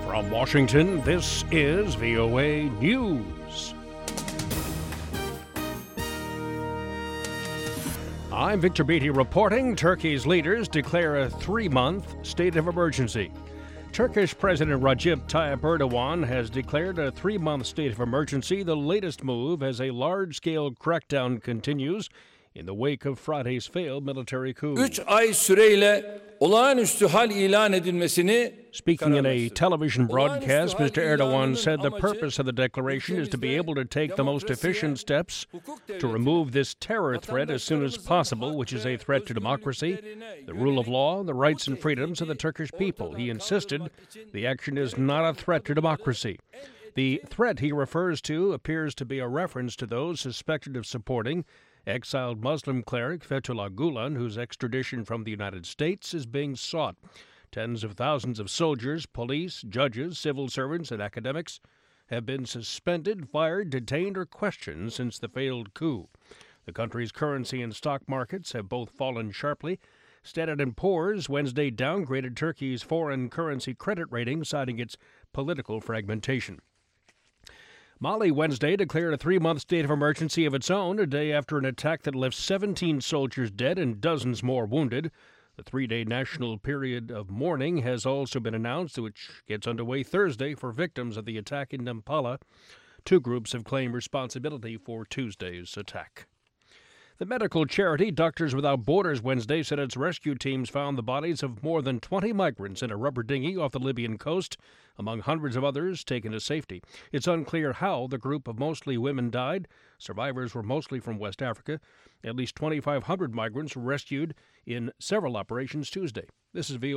From Washington, this is VOA News. I'm Victor Beatty reporting. Turkey's leaders declare a 3-month state of emergency. Turkish President Recep Tayyip Erdogan has declared a 3-month state of emergency, the latest move as a large-scale crackdown continues in the wake of Friday's failed military coup. 3 ay süreyle olağanüstü hal ilan edilmesini Speaking in a television broadcast, Mr. Erdogan said the purpose of the declaration is to be able to take the most efficient steps to remove this terror threat as soon as possible, which is a threat to democracy, the rule of law, the rights and freedoms of the Turkish people. He insisted the action is not a threat to democracy. The threat he refers to appears to be a reference to those suspected of supporting exiled Muslim cleric Fethullah Gulen, whose extradition from the United States is being sought. Tens of thousands of soldiers, police, judges, civil servants, and academics have been suspended, fired, detained, or questioned since the failed coup. The country's currency and stock markets have both fallen sharply. Standard & Poor's Wednesday downgraded Turkey's foreign currency credit rating, citing its political fragmentation. Mali Wednesday declared a 3-month state of emergency of its own, a day after an attack that left 17 soldiers dead and dozens more wounded. The 3-day national period of mourning has also been announced, which gets underway Thursday for victims of the attack in Nampala. 2 groups have claimed responsibility for Tuesday's attack. The medical charity Doctors Without Borders Wednesday said its rescue teams found the bodies of more than 20 migrants in a rubber dinghy off the Libyan coast, among hundreds of others taken to safety. It's unclear how the group of mostly women died. Survivors were mostly from West Africa. At least 2,500 migrants were rescued in several operations Tuesday. This is VOA.